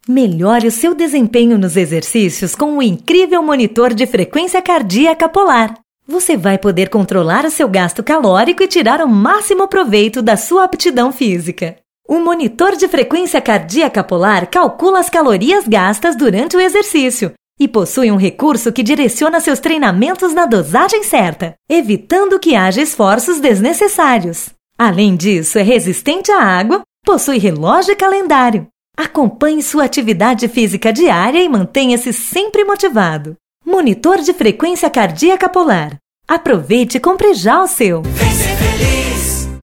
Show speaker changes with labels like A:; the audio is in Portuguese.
A: Melhore o seu desempenho nos exercícios com o incrível monitor de frequência cardíaca Polar. Você vai poder controlar o seu gasto calórico e tirar o máximo proveito da sua aptidão física. O monitor de frequência cardíaca Polar calcula as calorias gastas durante o exercício e possui um recurso que direciona seus treinamentos na dosagem certa, evitando que haja esforços desnecessários. Além disso, é resistente à água, possui relógio e calendário. Acompanhe sua atividade física diária e mantenha-se sempre motivado. Monitor de frequência cardíaca Polar. Aproveite e compre já o seu!